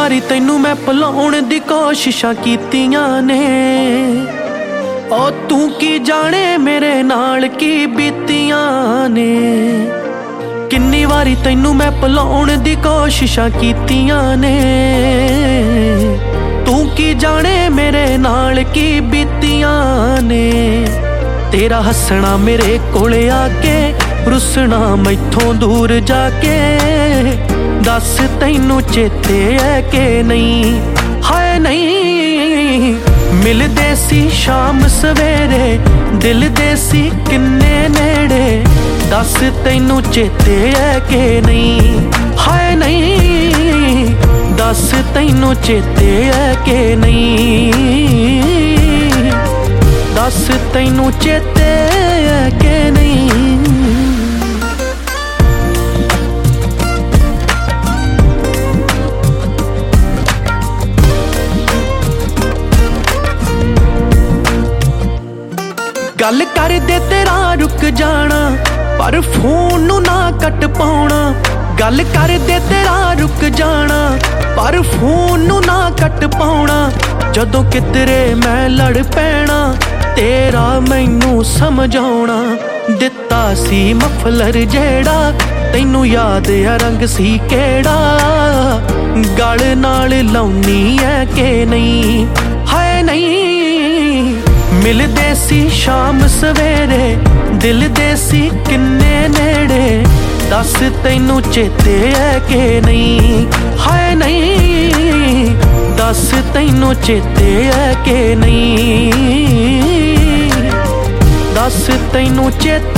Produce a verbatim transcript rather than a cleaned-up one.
वारी तैनू मैं भुलाउण दी कोशिशां कीतियां ने, ओ तू की जाने मेरे नाल की बीतियां ने। किन्नी वारी तैनू मैं भुलाउण दी कोशिशां कीतियां ने, तू की जाने मेरे नाल की बीतियां ने। तेरा हसना मेरे कोले आके, रुसना मैथों दूर जाके, दस तैनू चेते है कि नहीं, हाय नहीं। मिलदे सी शाम सवेरे, दिल दे सी किन्ने नेड़े, दस तैनू चेते है कि नहीं, हाय नहीं। दस तैनू चेते है कि नहीं, दस तैनू चेते है कि नहीं। गल कर दे तेरा रुक जाना, पर फोन नू ना कट पाउणा। गल कर दे तेरा रुक जाना, पर फोन नू ना कट पाउणा। जदों कितरे मैं लड़ पैना, तेरा मैनू समझाउणा। दिता सी मफलर जेड़ा, तैनू याद आ रंग सी केड़ा, गल नाल लाउनी है कि नहीं, हाय नहीं। मिलदे सी शाम सवेरे, दिल दे सी किन्ने नेड़े, दस तैनू चेते है कि नहीं, हाय नहीं। दस तैनू चेते है कि नहीं, दस तैनू चेते